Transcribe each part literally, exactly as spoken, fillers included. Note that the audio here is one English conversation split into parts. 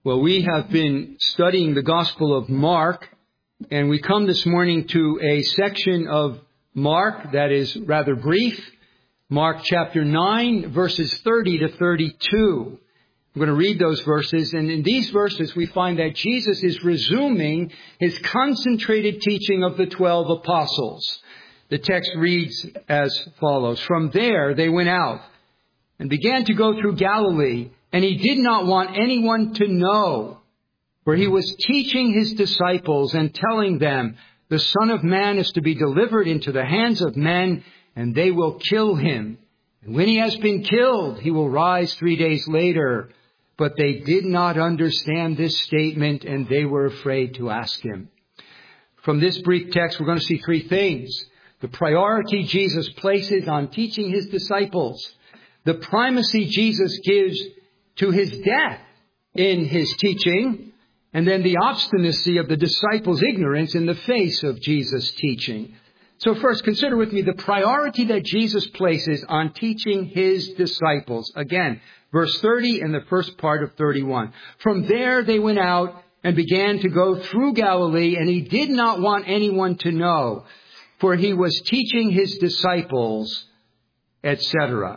Well, we have been studying the Gospel of Mark, and we come this morning to a section of Mark that is rather brief. Mark chapter nine, verses thirty to thirty-two. I'm going to read those verses, and in these verses we find that Jesus is resuming his concentrated teaching of the twelve apostles. The text reads as follows. From there they went out and began to go through Galilee, and he did not want anyone to know, for he was teaching his disciples and telling them, the Son of Man is to be delivered into the hands of men, and they will kill him. And when he has been killed, he will rise three days later. But they did not understand this statement, and they were afraid to ask him. From this brief text, we're going to see three things. The priority Jesus places on teaching his disciples. The primacy Jesus gives to his death in his teaching. And then the obstinacy of the disciples' ignorance in the face of Jesus' teaching. So first, consider with me the priority that Jesus places on teaching his disciples. Again, verse thirty and the first part of thirty-one. From there they went out and began to go through Galilee, and he did not want anyone to know, for he was teaching his disciples, et cetera.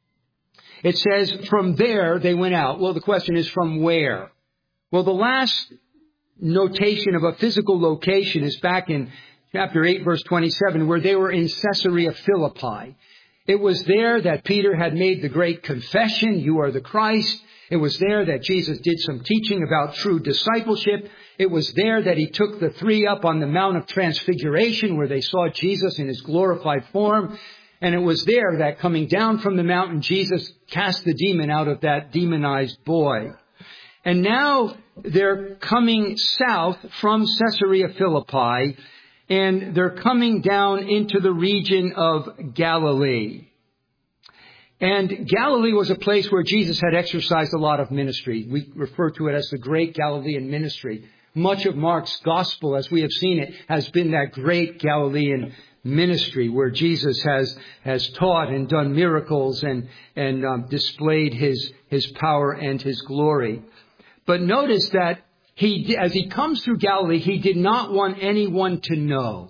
It says, from there they went out. Well, the question is, from where? Well, the last notation of a physical location is back in chapter eight, verse twenty-seven, where they were in Caesarea Philippi. It was there that Peter had made the great confession, you are the Christ. It was there that Jesus did some teaching about true discipleship. It was there that he took the three up on the Mount of Transfiguration, where they saw Jesus in his glorified form. And it was there that coming down from the mountain, Jesus cast the demon out of that demonized boy. And now they're coming south from Caesarea Philippi, and they're coming down into the region of Galilee. And Galilee was a place where Jesus had exercised a lot of ministry. We refer to it as the Great Galilean Ministry. Much of Mark's gospel, as we have seen it, has been that great Galilean ministry where Jesus has has taught and done miracles and and um, displayed his his power and his glory. But notice that he, as he comes through Galilee, he did not want anyone to know.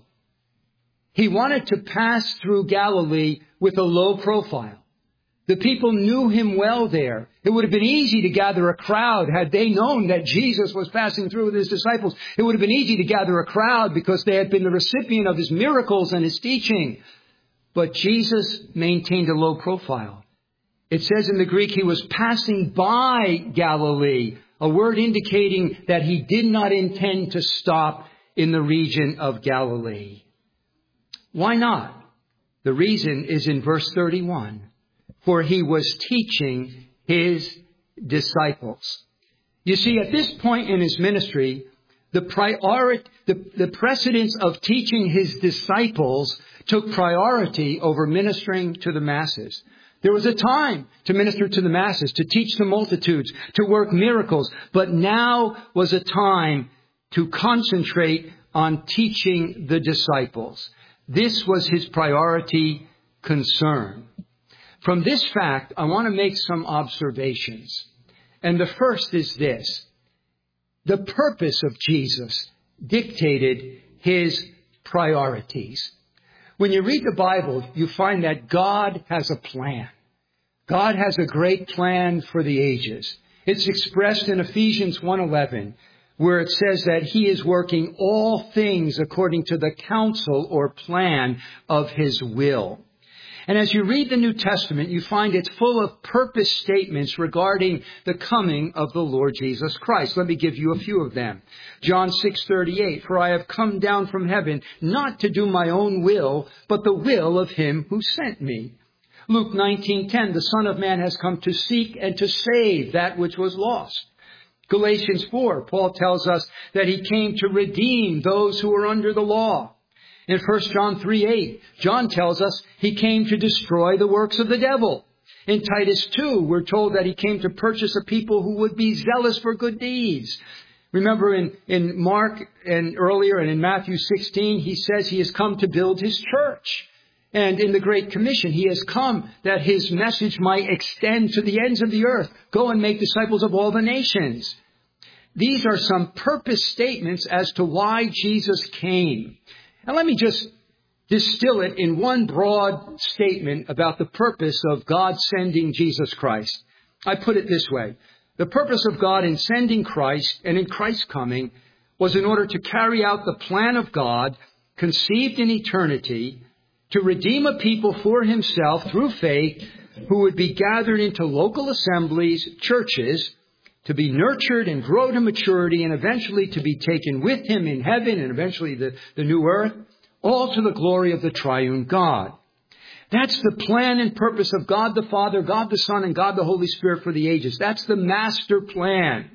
He wanted to pass through Galilee with a low profile. The people knew him well there. It would have been easy to gather a crowd had they known that Jesus was passing through with his disciples. It would have been easy to gather a crowd because they had been the recipient of his miracles and his teaching. But Jesus maintained a low profile. It says in the Greek he was passing by Galilee, a word indicating that he did not intend to stop in the region of Galilee. Why not? The reason is in verse thirty-one. For he was teaching his disciples. You see, at this point in his ministry, the priority, the, the precedence of teaching his disciples took priority over ministering to the masses. There was a time to minister to the masses, to teach the multitudes, to work miracles. But now was a time to concentrate on teaching the disciples. This was his priority concern. From this fact, I want to make some observations. And the first is this. The purpose of Jesus dictated his priorities. When you read the Bible, you find that God has a plan. God has a great plan for the ages. It's expressed in Ephesians one eleven, where it says that he is working all things according to the counsel or plan of his will. And as you read the New Testament, you find it's full of purpose statements regarding the coming of the Lord Jesus Christ. Let me give you a few of them. John six thirty-eight, for I have come down from heaven not to do my own will, but the will of him who sent me. Luke nineteen ten, the Son of Man has come to seek and to save that which was lost. Galatians four, Paul tells us that he came to redeem those who are under the law. In First John three eight, John tells us he came to destroy the works of the devil. In Titus two, we're told that he came to purchase a people who would be zealous for good deeds. Remember in, in Mark and earlier and in Matthew sixteen, he says he has come to build his church. And in the Great Commission, he has come that his message might extend to the ends of the earth. Go and make disciples of all the nations. these are some purpose statements as to why Jesus came. And let me just distill it in one broad statement about the purpose of God sending Jesus Christ. I put it this way. The purpose of God in sending Christ and in Christ's coming was in order to carry out the plan of God conceived in eternity to redeem a people for himself through faith who would be gathered into local assemblies, churches, to be nurtured and grow to maturity and eventually to be taken with him in heaven and eventually the, the new earth, all to the glory of the triune God. That's the plan and purpose of God the Father, God the Son, and God the Holy Spirit for the ages. That's the master plan.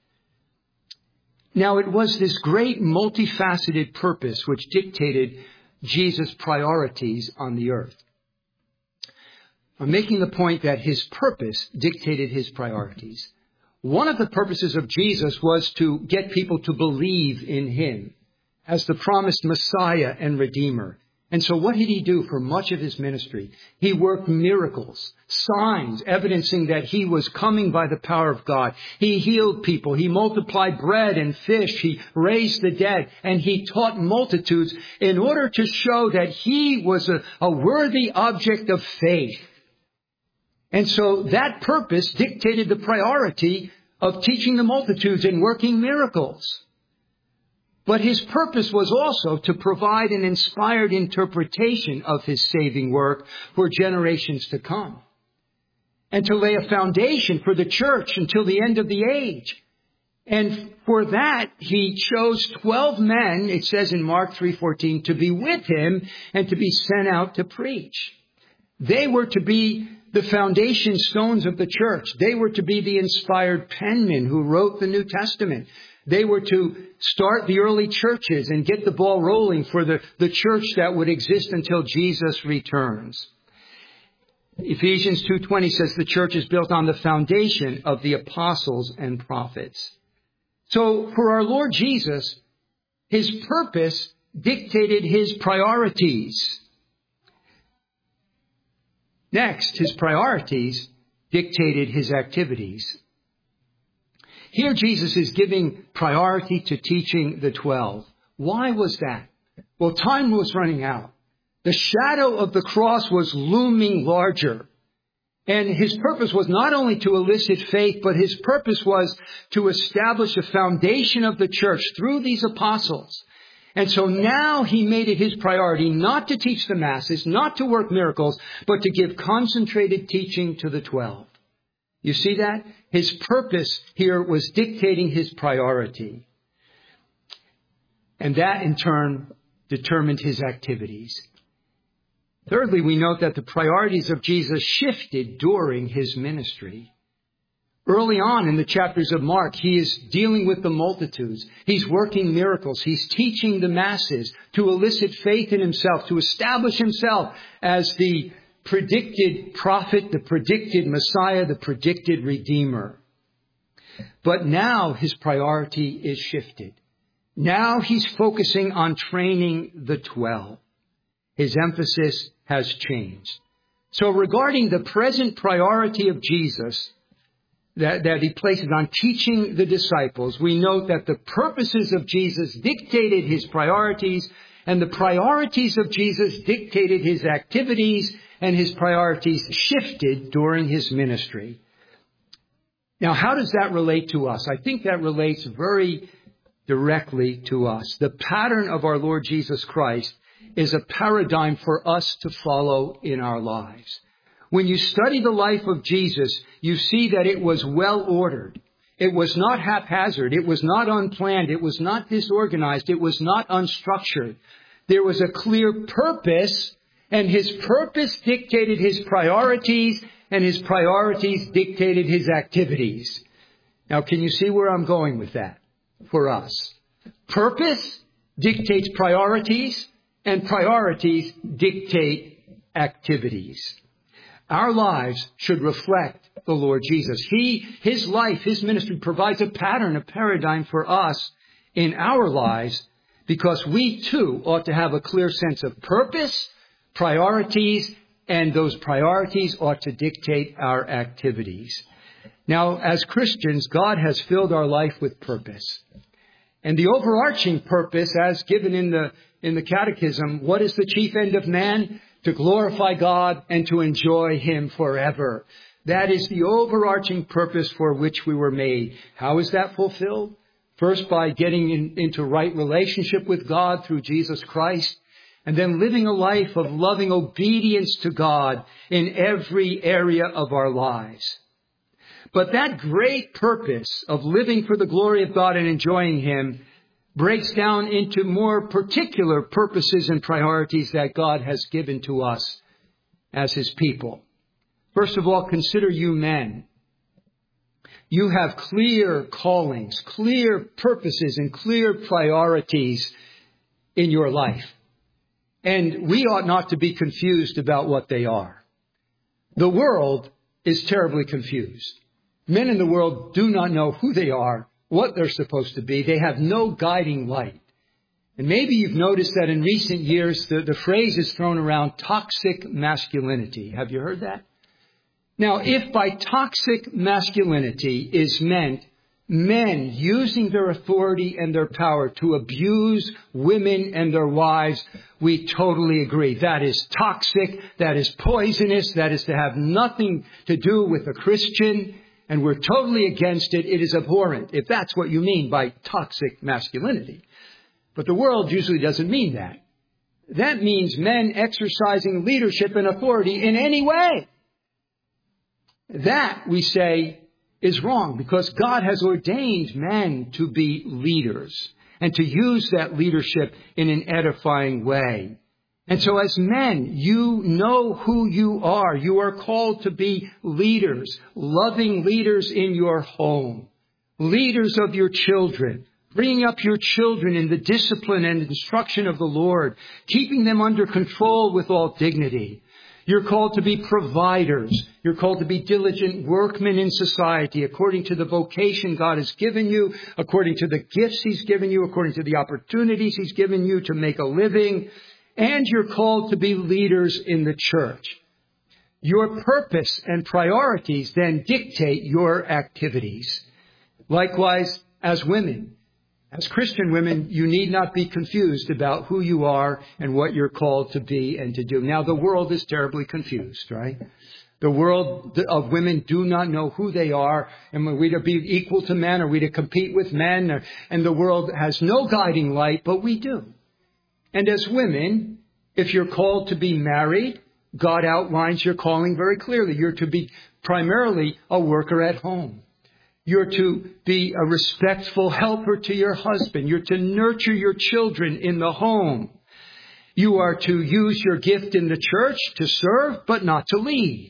Now, it was this great multifaceted purpose which dictated Jesus' priorities on the earth. I'm making the point that his purpose dictated his priorities. One of the purposes of Jesus was to get people to believe in him as the promised Messiah and Redeemer. And so what did he do for much of his ministry? He worked miracles, signs, evidencing that he was coming by the power of God. He healed people. He multiplied bread and fish. He raised the dead. And he taught multitudes in order to show that he was a, a worthy object of faith. And so that purpose dictated the priority of teaching the multitudes and working miracles. But his purpose was also to provide an inspired interpretation of his saving work for generations to come, and to lay a foundation for the church until the end of the age. And for that, he chose twelve men, it says in Mark three fourteen, to be with him and to be sent out to preach. They were to be the foundation stones of the church. They were to be the inspired penmen who wrote the New Testament. They were to start the early churches and get the ball rolling for the, the church that would exist until Jesus returns. Ephesians two twenty says the church is built on the foundation of the apostles and prophets. So for our Lord Jesus, his purpose dictated his priorities. Next, his priorities dictated his activities. Here Jesus is giving priority to teaching the twelve. Why was that? Well, time was running out. The shadow of the cross was looming larger. And his purpose was not only to elicit faith, but his purpose was to establish a foundation of the church through these apostles. And so now he made it his priority not to teach the masses, not to work miracles, but to give concentrated teaching to the twelve. You see that? His purpose here was dictating his priority. And that in turn determined his activities. Thirdly, we note that the priorities of Jesus shifted during his ministry. Early on in the chapters of Mark, he is dealing with the multitudes. He's working miracles. He's teaching the masses to elicit faith in himself, to establish himself as the predicted prophet, the predicted Messiah, the predicted Redeemer. But now his priority is shifted. Now he's focusing on training the twelve. His emphasis has changed. So regarding the present priority of Jesus that, that he places on teaching the disciples, we note that the purposes of Jesus dictated his priorities, and the priorities of Jesus dictated his activities, and his priorities shifted during his ministry. Now, how does that relate to us? I think that relates very directly to us. The pattern of our Lord Jesus Christ is a paradigm for us to follow in our lives. When you study the life of Jesus, you see that it was well ordered. It was not haphazard. It was not unplanned. It was not disorganized. It was not unstructured. There was a clear purpose, and his purpose dictated his priorities, and his priorities dictated his activities. Now, can you see where I'm going with that for us? Purpose dictates priorities, and priorities dictate activities. Our lives should reflect the Lord Jesus. He, his life, his ministry provides a pattern, a paradigm for us in our lives, because we too ought to have a clear sense of purpose, priorities, and those priorities ought to dictate our activities. Now, as Christians, God has filled our life with purpose. And the overarching purpose, as given in the in the Catechism, what is the chief end of man? To glorify God and to enjoy Him forever. That is the overarching purpose for which we were made. How is that fulfilled? First, by getting in, into right relationship with God through Jesus Christ, and then living a life of loving obedience to God in every area of our lives. But that great purpose of living for the glory of God and enjoying Him breaks down into more particular purposes and priorities that God has given to us as His people. First of all, consider you men. You have clear callings, clear purposes, and clear priorities in your life. And we ought not to be confused about what they are. The world is terribly confused. Men in the world do not know who they are, what they're supposed to be. They have no guiding light. And maybe you've noticed that in recent years, the, the phrase is thrown around toxic masculinity. Have you heard that? Now, if by toxic masculinity is meant men using their authority and their power to abuse women and their wives, we totally agree. That is toxic. That is poisonous. That is to have nothing to do with a Christian. And we're totally against it. It is abhorrent, if that's what you mean by toxic masculinity. But the world usually doesn't mean that. That means men exercising leadership and authority in any way. That, we say, is wrong because God has ordained men to be leaders and to use that leadership in an edifying way. And so as men, you know who you are. You are called to be leaders, loving leaders in your home, leaders of your children, bringing up your children in the discipline and instruction of the Lord, keeping them under control with all dignity. You're called to be providers. You're called to be diligent workmen in society according to the vocation God has given you, according to the gifts He's given you, according to the opportunities He's given you to make a living. And you're called to be leaders in the church. Your purpose and priorities then dictate your activities. Likewise, as women, as Christian women, you need not be confused about who you are and what you're called to be and to do. Now, the world is terribly confused, right? The world of women do not know who they are. And are we to be equal to men? Are we to compete with men? And the world has no guiding light, but we do. And as women, if you're called to be married, God outlines your calling very clearly. You're to be primarily a worker at home. You're to be a respectful helper to your husband. You're to nurture your children in the home. You are to use your gift in the church to serve, but not to lead.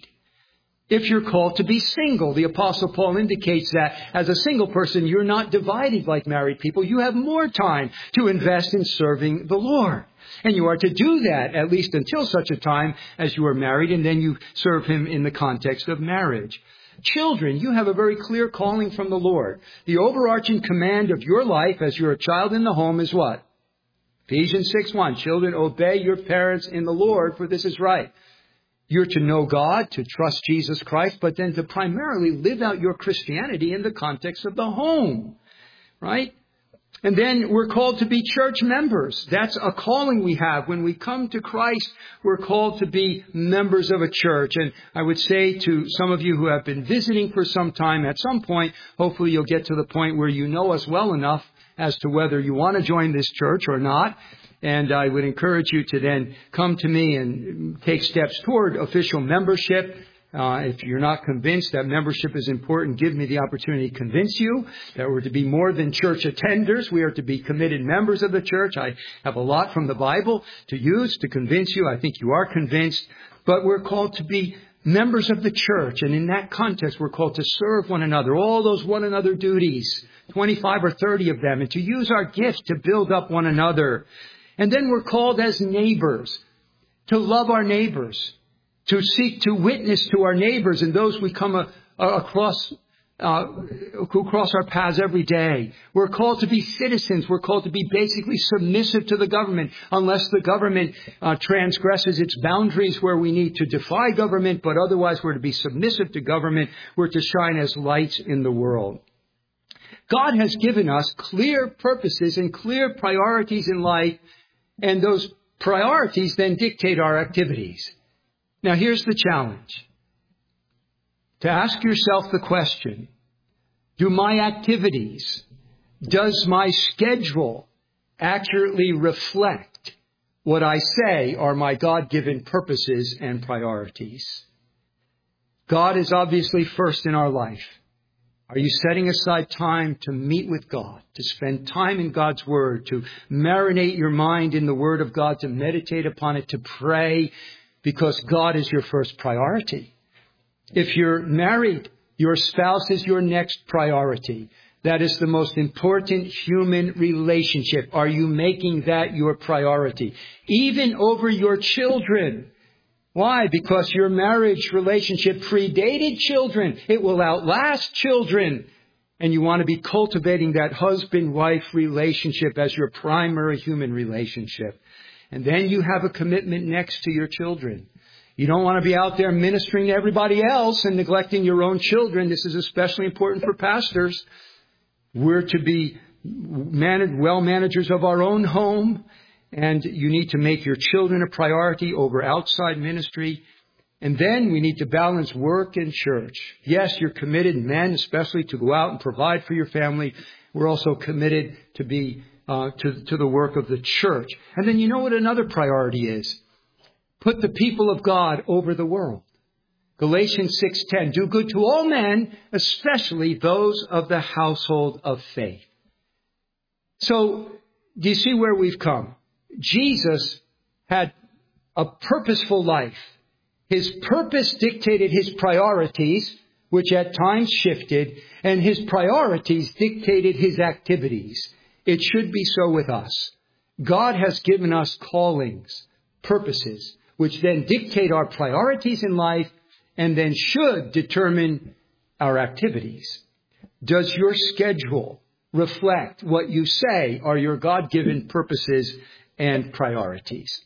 If you're called to be single, the Apostle Paul indicates that as a single person, you're not divided like married people. You have more time to invest in serving the Lord. And you are to do that at least until such a time as you are married, and then you serve Him in the context of marriage. Children, you have a very clear calling from the Lord. The overarching command of your life as you're a child in the home is what? Ephesians six one, children, obey your parents in the Lord, for this is right. You're to know God, to trust Jesus Christ, but then to primarily live out your Christianity in the context of the home, right? And then we're called to be church members. That's a calling we have. When we come to Christ, we're called to be members of a church. And I would say to some of you who have been visiting for some time, at some point, hopefully you'll get to the point where you know us well enough as to whether you want to join this church or not. And I would encourage you to then come to me and take steps toward official membership. Uh, if you're not convinced that membership is important, give me the opportunity to convince you that we're to be more than church attenders. We are to be committed members of the church. I have a lot from the Bible to use to convince you. I think you are convinced. But we're called to be members of the church. And in that context, we're called to serve one another. All those one another duties, twenty-five or thirty of them, and to use our gifts to build up one another. And then we're called as neighbors to love our neighbors, to seek to witness to our neighbors and those we come a, a, across uh, who cross our paths every day. We're called to be citizens. We're called to be basically submissive to the government, unless the government uh, transgresses its boundaries where we need to defy government, but otherwise we're to be submissive to government. We're to shine as lights in the world. God has given us clear purposes and clear priorities in life, and those priorities then dictate our activities. Now, here's the challenge. To ask yourself the question, do my activities, does my schedule accurately reflect what I say are my God-given purposes and priorities? God is obviously first in our life. Are you setting aside time to meet with God, to spend time in God's Word, to marinate your mind in the Word of God, to meditate upon it, to pray, because God is your first priority? If you're married, your spouse is your next priority. That is the most important human relationship. Are you making that your priority? Even over your children. Why? Because your marriage relationship predated children. It will outlast children. And you want to be cultivating that husband-wife relationship as your primary human relationship. And then you have a commitment next to your children. You don't want to be out there ministering to everybody else and neglecting your own children. This is especially important for pastors. We're to be managed, well managers of our own home. And you need to make your children a priority over outside ministry. And then we need to balance work and church. Yes, you're committed, men especially, to go out and provide for your family. We're also committed to be uh, to, to the work of the church. And then you know what another priority is? Put the people of God over the world. Galatians six ten, do good to all men, especially those of the household of faith. So, do you see where we've come? Jesus had a purposeful life. His purpose dictated his priorities, which at times shifted, and his priorities dictated his activities. It should be so with us. God has given us callings, purposes, which then dictate our priorities in life and then should determine our activities. Does your schedule reflect what you say are your God-given purposes and priorities?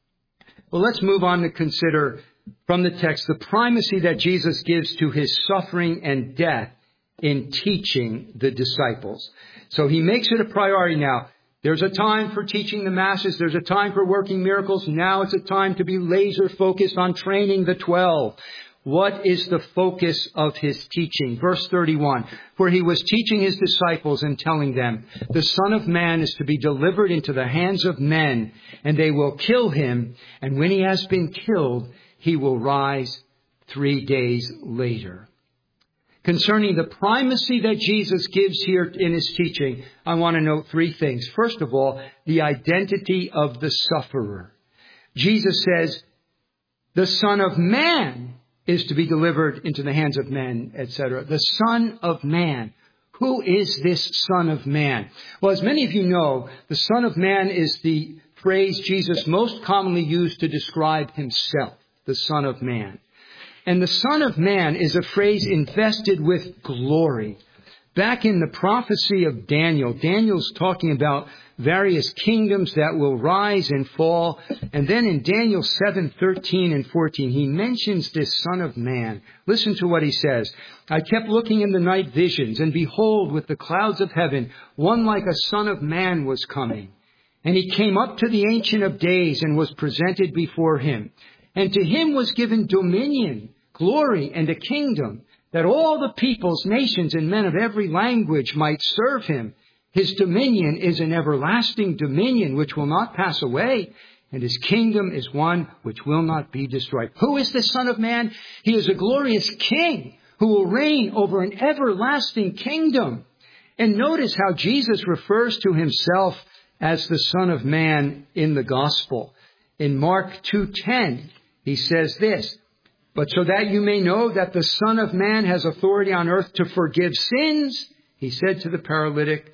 Well, let's move on to consider from the text the primacy that Jesus gives to his suffering and death in teaching the disciples. So he makes it a priority now. There's a time for teaching the masses. There's a time for working miracles. Now it's a time to be laser focused on training the twelve. What is the focus of his teaching? Verse thirty-one, for he was teaching his disciples and telling them, the Son of Man is to be delivered into the hands of men, and they will kill him. And when he has been killed, he will rise three days later. Concerning the primacy that Jesus gives here in his teaching, I want to note three things. First of all, the identity of the sufferer. Jesus says, the Son of Man is to be delivered into the hands of men, et cetera. The Son of Man. Who is this Son of Man? Well, as many of you know, the Son of Man is the phrase Jesus most commonly used to describe himself, the Son of Man. And the Son of Man is a phrase invested with glory. Back in the prophecy of Daniel, Daniel's talking about various kingdoms that will rise and fall. And then in Daniel seven, thirteen and fourteen, he mentions this Son of Man. Listen to what he says. I kept looking in the night visions, and behold, with the clouds of heaven, one like a Son of Man was coming. And he came up to the Ancient of Days and was presented before him. And to him was given dominion, glory, and a kingdom, that all the peoples, nations, and men of every language might serve him. His dominion is an everlasting dominion which will not pass away, and his kingdom is one which will not be destroyed. Who is the Son of Man? He is a glorious king who will reign over an everlasting kingdom. And notice how Jesus refers to himself as the Son of Man in the gospel. In Mark two ten, he says this, but so that you may know that the Son of Man has authority on earth to forgive sins, he said to the paralytic,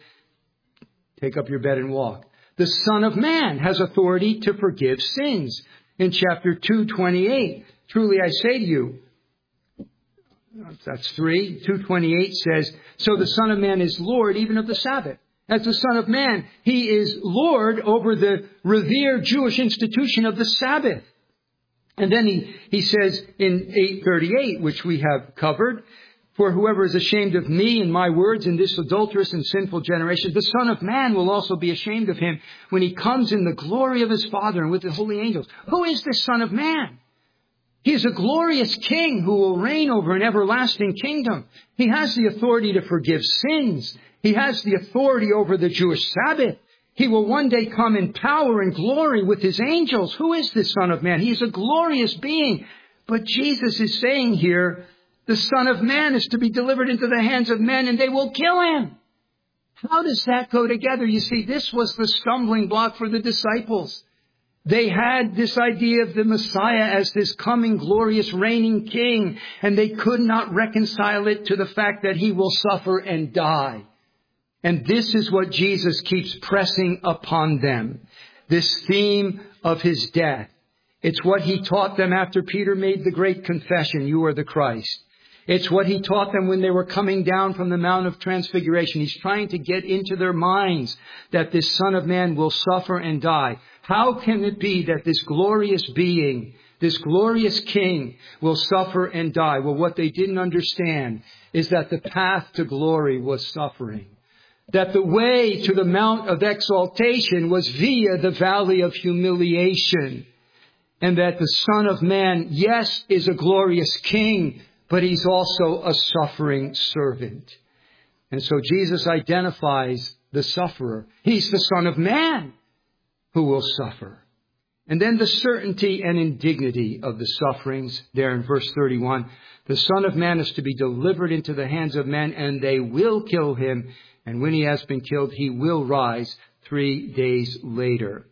take up your bed and walk. The Son of Man has authority to forgive sins. In chapter two twenty-eight, truly I say to you, That's three. two twenty-eight says, so the Son of Man is Lord even of the Sabbath. As the Son of Man, He is Lord over the revered Jewish institution of the Sabbath. And then he, he says in eight thirty-eight, which we have covered, for whoever is ashamed of me and my words in this adulterous and sinful generation, the Son of Man will also be ashamed of him when He comes in the glory of His Father and with the holy angels. Who is this Son of Man? He is a glorious King who will reign over an everlasting kingdom. He has the authority to forgive sins. He has the authority over the Jewish Sabbath. He will one day come in power and glory with His angels. Who is this Son of Man? He is a glorious being. But Jesus is saying here, the Son of Man is to be delivered into the hands of men and they will kill Him. How does that go together? You see, this was the stumbling block for the disciples. They had this idea of the Messiah as this coming glorious reigning King, and they could not reconcile it to the fact that He will suffer and die. And this is what Jesus keeps pressing upon them. This theme of His death. It's what He taught them after Peter made the great confession, you are the Christ. It's what He taught them when they were coming down from the Mount of Transfiguration. He's trying to get into their minds that this Son of Man will suffer and die. How can it be that this glorious being, this glorious King, will suffer and die? Well, what they didn't understand is that the path to glory was suffering. That the way to the Mount of Exaltation was via the Valley of Humiliation. And that the Son of Man, yes, is a glorious King, but He's also a suffering servant. And so Jesus identifies the sufferer. He's the Son of Man who will suffer. And then the certainty and indignity of the sufferings there in verse thirty-one. The Son of Man is to be delivered into the hands of men, and they will kill Him. And when He has been killed, He will rise three days later.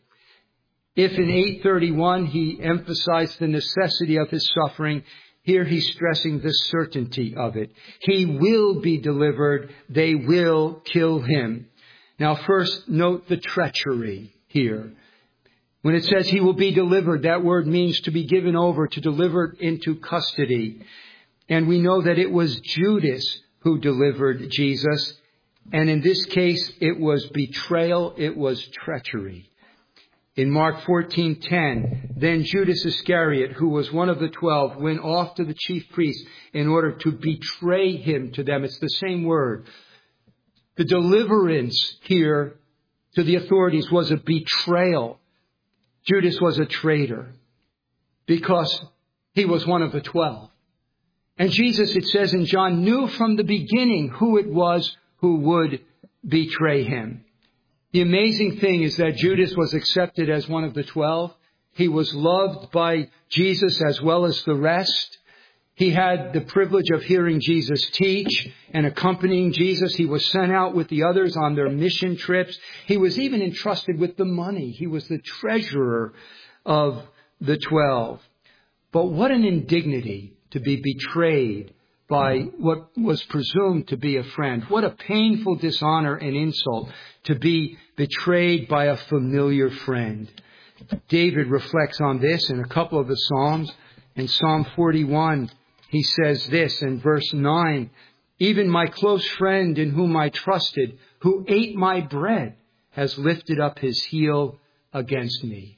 If in eight thirty-one He emphasized the necessity of His suffering, here He's stressing the certainty of it. He will be delivered. They will kill Him. Now first, note the treachery here. When it says He will be delivered, that word means to be given over, to deliver into custody. And we know that it was Judas who delivered Jesus. And in this case, it was betrayal. It was treachery. In Mark fourteen ten, then Judas Iscariot, who was one of the twelve, went off to the chief priests in order to betray Him to them. It's the same word. The deliverance here to the authorities was a betrayal. Judas was a traitor because he was one of the twelve. And Jesus, it says in John, knew from the beginning who it was who would betray Him. The amazing thing is that Judas was accepted as one of the twelve. He was loved by Jesus as well as the rest. He had the privilege of hearing Jesus teach and accompanying Jesus. He was sent out with the others on their mission trips. He was even entrusted with the money. He was the treasurer of the twelve. But what an indignity to be betrayed by what was presumed to be a friend. What a painful dishonor and insult to be betrayed by a familiar friend. David reflects on this in a couple of the Psalms. In Psalm forty-one, he says this in verse nine, even my close friend in whom I trusted, who ate my bread, has lifted up his heel against me.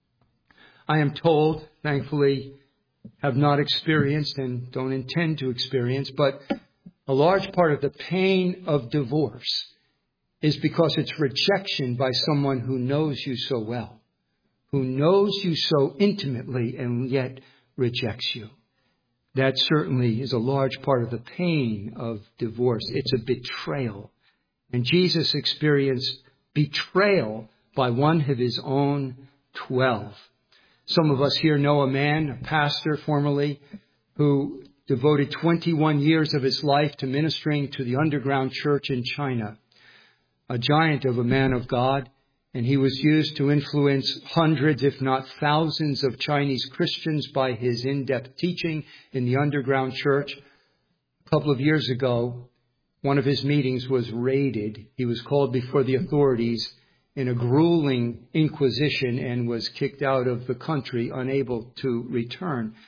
I am told, thankfully, have not experienced and don't intend to experience, but a large part of the pain of divorce is because it's rejection by someone who knows you so well, who knows you so intimately and yet rejects you. That certainly is a large part of the pain of divorce. It's a betrayal. And Jesus experienced betrayal by one of His own twelve. Some of us here know a man, a pastor formerly, who devoted twenty-one years of his life to ministering to the underground church in China. A giant of a man of God, and he was used to influence hundreds, if not thousands, of Chinese Christians by his in-depth teaching in the underground church. A couple of years ago, one of his meetings was raided. He was called before the authorities in a grueling inquisition and was kicked out of the country, unable to return.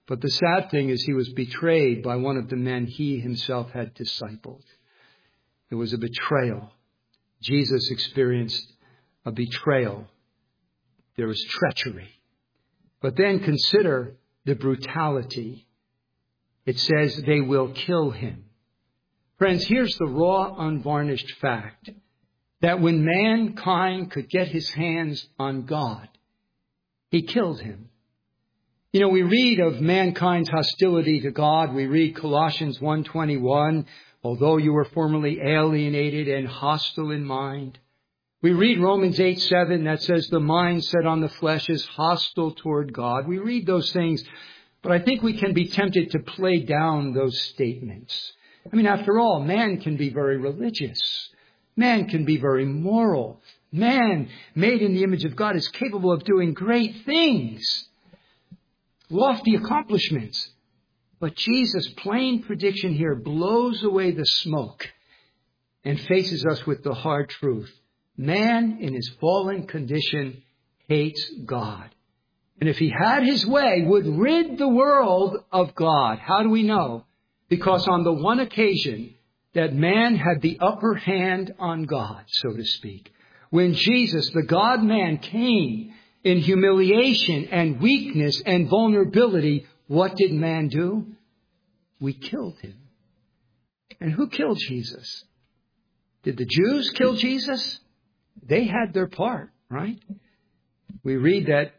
But the sad thing is he was betrayed by one of the men he himself had discipled. It was a betrayal. Jesus experienced a betrayal. There was treachery. But then consider the brutality. It says they will kill him. Friends, here's the raw, unvarnished fact that when mankind could get his hands on God, he killed him. You know, we read of mankind's hostility to God. We read Colossians one twenty-one, although you were formerly alienated and hostile in mind. We read Romans eight seven that says the mind set on the flesh is hostile toward God. We read those things, but I think we can be tempted to play down those statements. I mean, after all, man can be very religious. Man can be very moral. Man, made in the image of God, is capable of doing great things, lofty accomplishments. But Jesus' plain prediction here blows away the smoke and faces us with the hard truth. Man, in his fallen condition, hates God. And if he had his way, would rid the world of God. How do we know? Because on the one occasion that man had the upper hand on God, so to speak, when Jesus, the God-man, came in humiliation and weakness and vulnerability, what did man do? We killed him. And who killed Jesus? Did the Jews kill Jesus? They had their part, right? We read that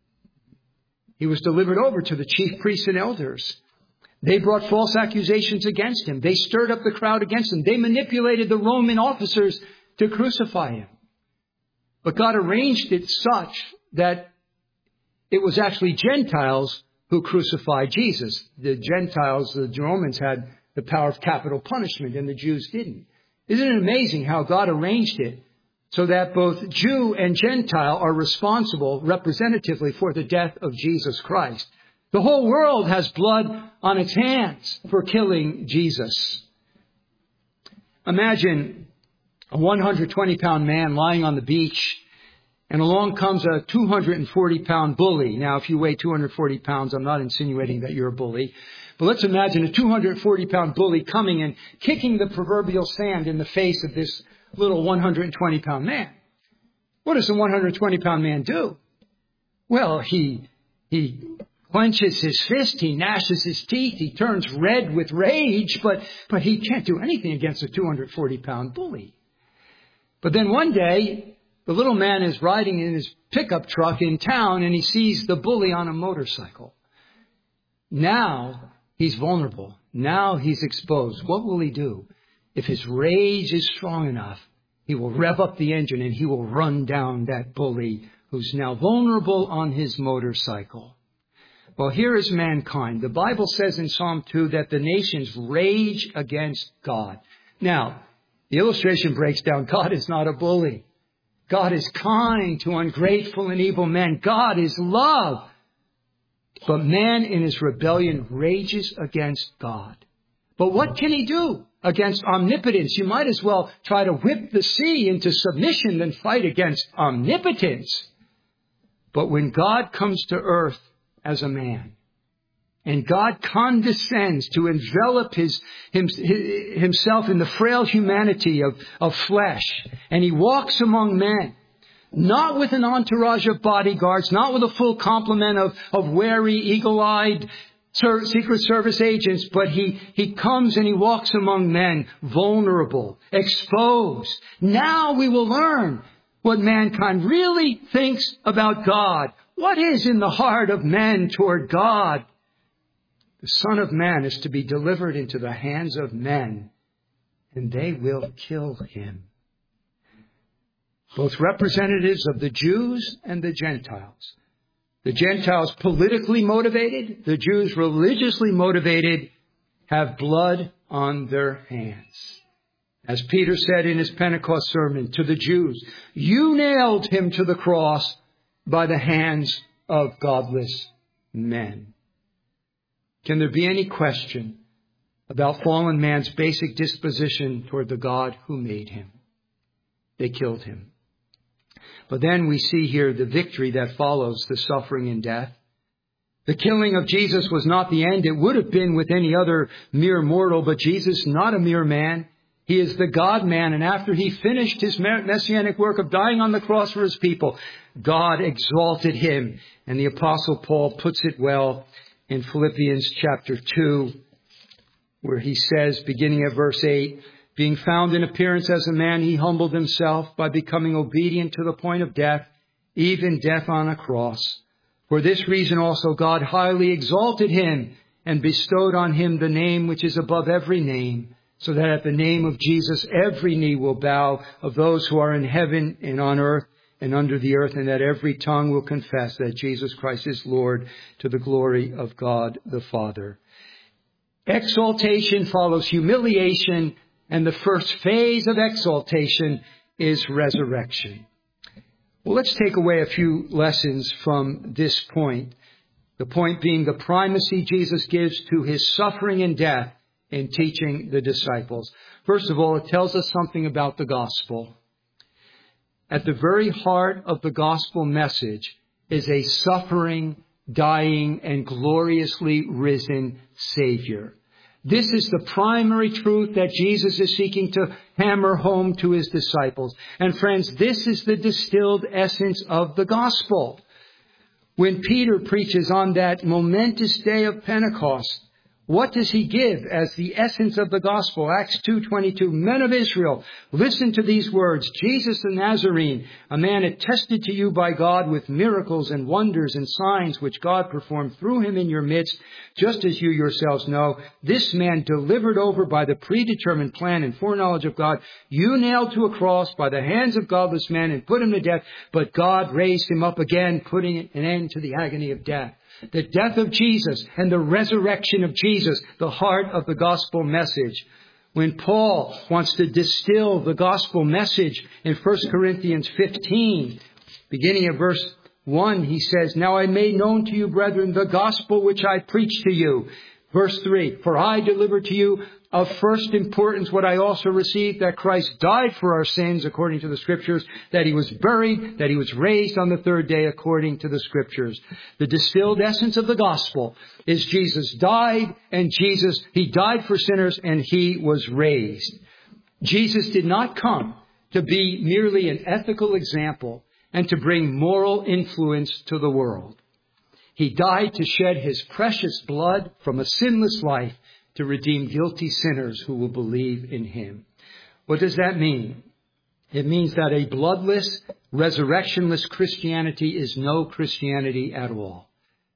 he was delivered over to the chief priests and elders. They brought false accusations against him. They stirred up the crowd against him. They manipulated the Roman officers to crucify him. But God arranged it such that it was actually Gentiles who crucified Jesus. The Gentiles, the Romans, had the power of capital punishment, and the Jews didn't. Isn't it amazing how God arranged it so that both Jew and Gentile are responsible representatively for the death of Jesus Christ? The whole world has blood on its hands for killing Jesus. Imagine a one hundred twenty pound man lying on the beach, and along comes a two hundred forty pound bully. Now, if you weigh two hundred forty pounds, I'm not insinuating that you're a bully. But let's imagine a two hundred forty pound bully coming and kicking the proverbial sand in the face of this little one hundred twenty pound man. What does the one hundred twenty pound man do? Well, he, he clenches his fist, he gnashes his teeth, he turns red with rage, but, but he can't do anything against a two hundred forty pound bully. But then one day, the little man is riding in his pickup truck in town and he sees the bully on a motorcycle. Now he's vulnerable. Now he's exposed. What will he do? If his rage is strong enough, he will rev up the engine and he will run down that bully who's now vulnerable on his motorcycle. Well, here is mankind. The Bible says in Psalm two that the nations rage against God. Now, the illustration breaks down. God is not a bully. God is kind to ungrateful and evil men. God is love. But man in his rebellion rages against God. But what can he do against omnipotence? You might as well try to whip the sea into submission than fight against omnipotence. But when God comes to earth as a man, and God condescends to envelop his, him, himself in the frail humanity of, of flesh, and he walks among men, not with an entourage of bodyguards, not with a full complement of, of wary, eagle-eyed Secret Service agents, but he, he comes and he walks among men, vulnerable, exposed. Now we will learn what mankind really thinks about God. What is in the heart of men toward God? The Son of Man is to be delivered into the hands of men, and they will kill him. Both representatives of the Jews and the Gentiles. The Gentiles politically motivated, the Jews religiously motivated, have blood on their hands. As Peter said in his Pentecost sermon to the Jews, you nailed him to the cross by the hands of godless men. Can there be any question about fallen man's basic disposition toward the God who made him? They killed him. But then we see here the victory that follows the suffering and death. The killing of Jesus was not the end. It would have been with any other mere mortal, but Jesus, not a mere man. He is the God-man, and after he finished his messianic work of dying on the cross for his people, God exalted him. And the Apostle Paul puts it well in Philippians chapter two, where he says, beginning at verse eight, being found in appearance as a man, he humbled himself by becoming obedient to the point of death, even death on a cross. For this reason also God highly exalted him and bestowed on him the name which is above every name, so that at the name of Jesus every knee will bow, of those who are in heaven and on earth and under the earth, and that every tongue will confess that Jesus Christ is Lord, to the glory of God the Father. Exaltation follows humiliation, and the first phase of exaltation is resurrection. Well, let's take away a few lessons from this point. The point being the primacy Jesus gives to his suffering and death in teaching the disciples. First of all, it tells us something about the gospel. At the very heart of the gospel message is a suffering, dying, and gloriously risen Savior. This is the primary truth that Jesus is seeking to hammer home to his disciples. And friends, this is the distilled essence of the gospel. When Peter preaches on that momentous day of Pentecost, what does he give as the essence of the gospel? Acts two twenty-two, men of Israel, listen to these words. Jesus the Nazarene, a man attested to you by God with miracles and wonders and signs which God performed through him in your midst, just as you yourselves know. This man delivered over by the predetermined plan and foreknowledge of God, you nailed to a cross by the hands of godless men and put him to death, but God raised him up again, putting an end to the agony of death. The death of Jesus and the resurrection of Jesus, the heart of the gospel message. When Paul wants to distill the gospel message in First Corinthians fifteen, beginning at verse one, he says, now I made known to you, brethren, the gospel which I preached to you. Verse three, for I delivered to you of first importance what I also received, that Christ died for our sins according to the Scriptures, that he was buried, that he was raised on the third day according to the Scriptures. The distilled essence of the gospel is Jesus died, and Jesus, he died for sinners, and he was raised. Jesus did not come to be merely an ethical example and to bring moral influence to the world. He died to shed his precious blood from a sinless life to redeem guilty sinners who will believe in him. What does that mean? It means that a bloodless, resurrectionless Christianity is no Christianity at all.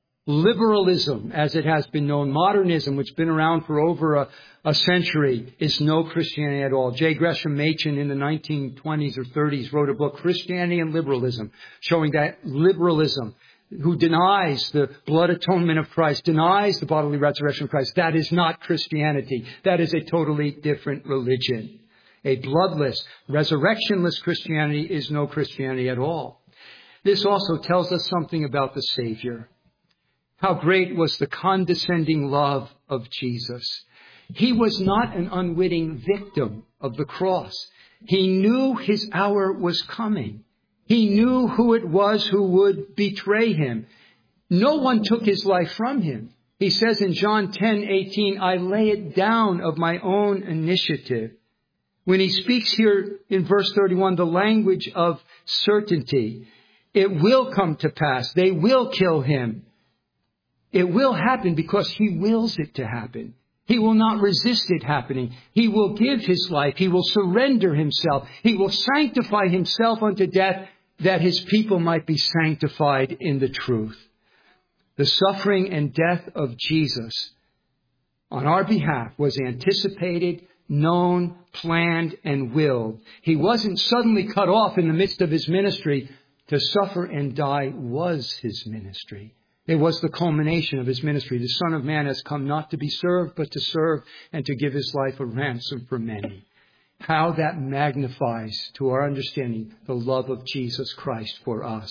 Liberalism, as it has been known, modernism, which has been around for over a, a century, is no Christianity at all. J. Gresham Machen in the nineteen twenties or thirties wrote a book, Christianity and Liberalism, showing that liberalism, who denies the blood atonement of Christ, denies the bodily resurrection of Christ, that is not Christianity. That is a totally different religion. A bloodless, resurrectionless Christianity is no Christianity at all. This also tells us something about the Savior. How great was the condescending love of Jesus. He was not an unwitting victim of the cross. He knew his hour was coming. He knew who it was who would betray him. No one took his life from him. He says in John ten eighteen, I lay it down of my own initiative. When he speaks here in verse thirty-one, the language of certainty, it will come to pass. They will kill him. It will happen because he wills it to happen. He will not resist it happening. He will give his life. He will surrender himself. He will sanctify himself unto death that his people might be sanctified in the truth. The suffering and death of Jesus on our behalf was anticipated, known, planned, and willed. He wasn't suddenly cut off in the midst of his ministry. To suffer and die was his ministry. It was the culmination of his ministry. The Son of Man has come not to be served, but to serve and to give his life a ransom for many. How that magnifies to our understanding the love of Jesus Christ for us.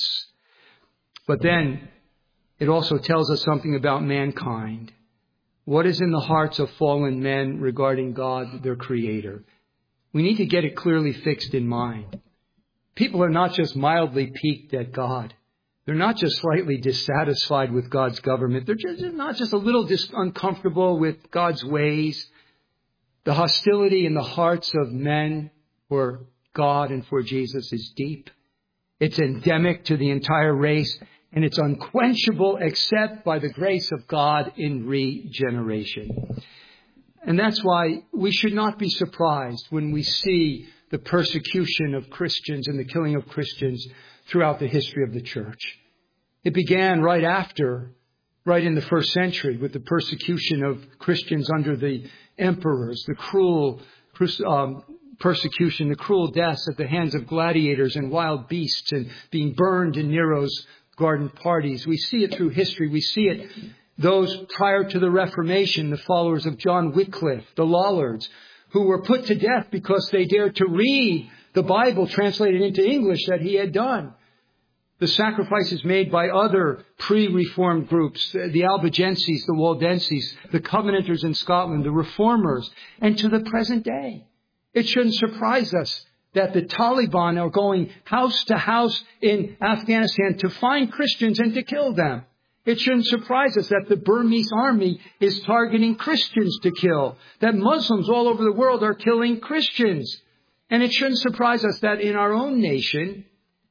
But then it also tells us something about mankind. What is in the hearts of fallen men regarding God, their Creator? We need to get it clearly fixed in mind. People are not just mildly piqued at God. They're not just slightly dissatisfied with God's government. They're just, they're not just a little dis- uncomfortable with God's ways. The hostility in the hearts of men for God and for Jesus is deep. It's endemic to the entire race, and it's unquenchable except by the grace of God in regeneration. And that's why we should not be surprised when we see the persecution of Christians and the killing of Christians throughout the history of the church. It began right after, right in the first century, with the persecution of Christians under the emperors, the cruel um, persecution, the cruel deaths at the hands of gladiators and wild beasts, and being burned in Nero's garden parties. We see it through history. We see it, those prior to the Reformation, the followers of John Wycliffe, the Lollards, who were put to death because they dared to read the Bible translated into English that he had done. The sacrifices made by other pre-Reformed groups, the Albigenses, the Waldenses, the Covenanters in Scotland, the Reformers, and to the present day. It shouldn't surprise us that the Taliban are going house to house in Afghanistan to find Christians and to kill them. It shouldn't surprise us that the Burmese army is targeting Christians to kill, that Muslims all over the world are killing Christians. And it shouldn't surprise us that in our own nation,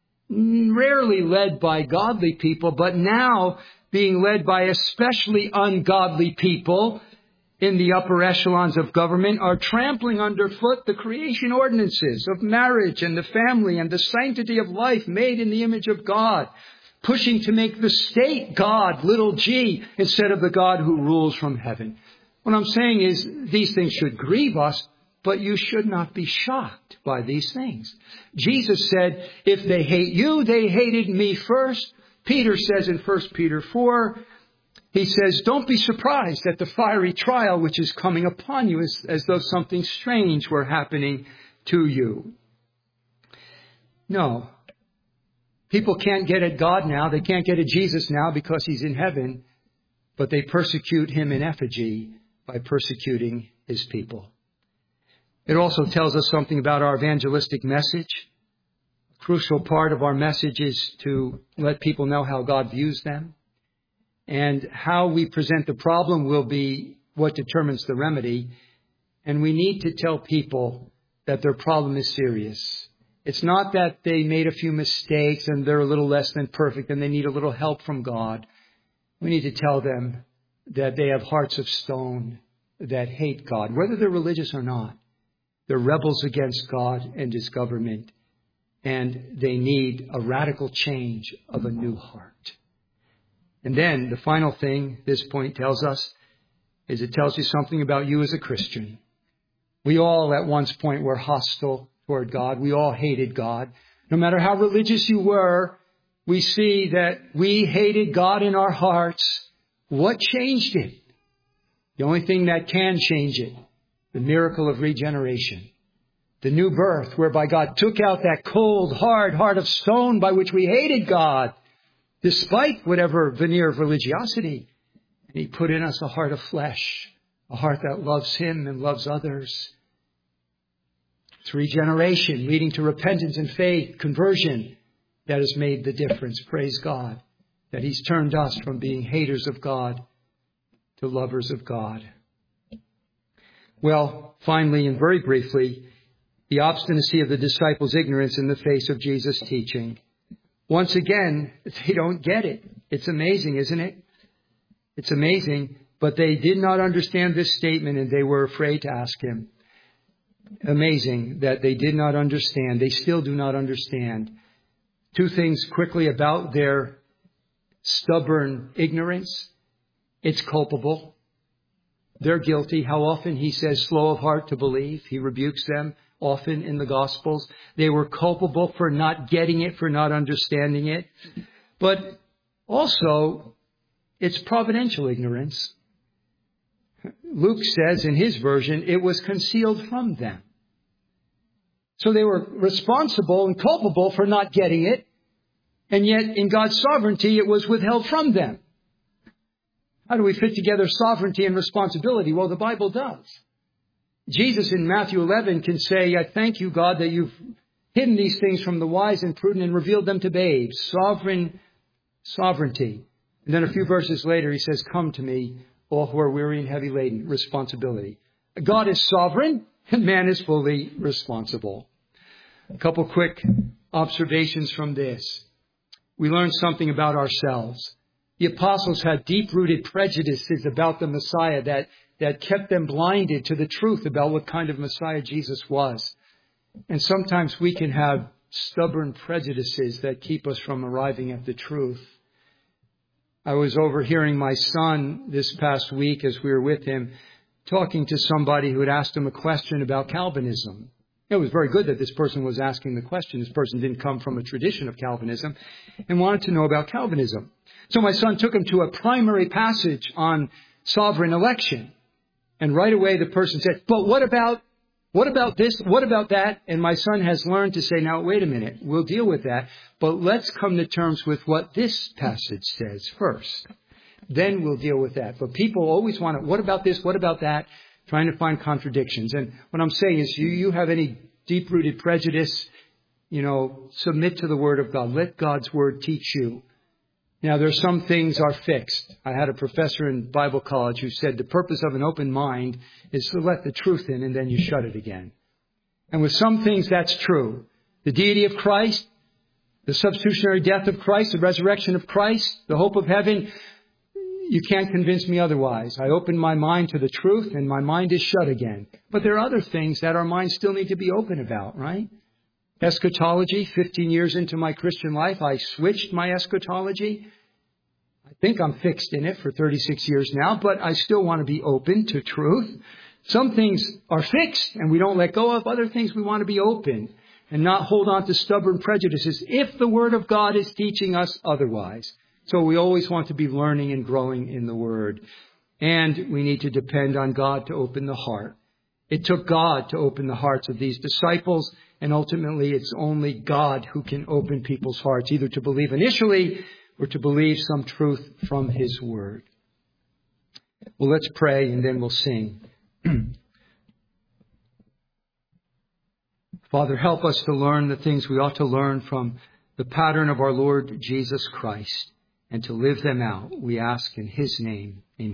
rarely led by godly people, but now being led by especially ungodly people in the upper echelons of government, are trampling underfoot the creation ordinances of marriage and the family and the sanctity of life made in the image of God, pushing to make the state God, little g, instead of the God who rules from heaven. What I'm saying is these things should grieve us, but you should not be shocked by these things. Jesus said, if they hate you, they hated me first. Peter says in First Peter four, he says, don't be surprised at the fiery trial which is coming upon you, as, as though something strange were happening to you. No. People can't get at God now. They can't get at Jesus now because he's in heaven. But they persecute him in effigy by persecuting his people. It also tells us something about our evangelistic message. A crucial part of our message is to let people know how God views them. And how we present the problem will be what determines the remedy. And we need to tell people that their problem is serious. It's not that they made a few mistakes and they're a little less than perfect and they need a little help from God. We need to tell them that they have hearts of stone that hate God, whether they're religious or not. They're rebels against God and his government, and they need a radical change of a new heart. And then the final thing this point tells us is it tells you something about you as a Christian. We all at one point were hostile toward God. We all hated God. No matter how religious you were, we see that we hated God in our hearts. What changed it? The only thing that can change it, the miracle of regeneration. The new birth, whereby God took out that cold, hard heart of stone by which we hated God, despite whatever veneer of religiosity. And he put in us a heart of flesh, a heart that loves him and loves others. It's regeneration, leading to repentance and faith, conversion, that has made the difference. Praise God that he's turned us from being haters of God to lovers of God. Well, finally and very briefly, the obstinacy of the disciples' ignorance in the face of Jesus' teaching. Once again, they don't get it. It's amazing, isn't it? It's amazing. But they did not understand this statement and they were afraid to ask him. Amazing that they did not understand. They still do not understand. Two things quickly about their stubborn ignorance. It's culpable. They're guilty. How often he says slow of heart to believe. He rebukes them often in the Gospels. They were culpable for not getting it, for not understanding it. But also, it's providential ignorance. Luke says in his version, it was concealed from them. So they were responsible and culpable for not getting it. And yet, in God's sovereignty, it was withheld from them. How do we fit together sovereignty and responsibility? Well, the Bible does. Jesus in Matthew eleven can say, I thank you, God, that you've hidden these things from the wise and prudent and revealed them to babes. Sovereign sovereignty. And then a few verses later, he says, come to me, all who are weary and heavy laden, responsibility. God is sovereign and man is fully responsible. A couple quick observations from this. We learn something about ourselves. The apostles had deep-rooted prejudices about the Messiah that, that kept them blinded to the truth about what kind of Messiah Jesus was. And sometimes we can have stubborn prejudices that keep us from arriving at the truth. I was overhearing my son this past week as we were with him talking to somebody who had asked him a question about Calvinism. It was very good that this person was asking the question. This person didn't come from a tradition of Calvinism and wanted to know about Calvinism. So my son took him to a primary passage on sovereign election. And right away the person said, but what about What about this? What about that? And my son has learned to say, now, wait a minute, we'll deal with that. But let's come to terms with what this passage says first. Then we'll deal with that. But people always want to, what about this? What about that? Trying to find contradictions. And what I'm saying is, you, you have any deep-rooted prejudice, you know, submit to the Word of God. Let God's Word teach you. Now, there's some things are fixed. I had a professor in Bible college who said the purpose of an open mind is to let the truth in and then you shut it again. And with some things, that's true. The deity of Christ, the substitutionary death of Christ, the resurrection of Christ, the hope of heaven, you can't convince me otherwise. I open my mind to the truth and my mind is shut again. But there are other things that our minds still need to be open about, right? Eschatology, fifteen years into my Christian life, I switched my eschatology. I think I'm fixed in it for thirty-six years now, but I still want to be open to truth. Some things are fixed and we don't let go of. Other things we want to be open and not hold on to stubborn prejudices if the Word of God is teaching us otherwise. So we always want to be learning and growing in the Word. And we need to depend on God to open the heart. It took God to open the hearts of these disciples. And ultimately, it's only God who can open people's hearts, either to believe initially or to believe some truth from His Word. Well, let's pray and then we'll sing. Father, help us to learn the things we ought to learn from the pattern of our Lord Jesus Christ and to live them out. We ask in His name. Amen.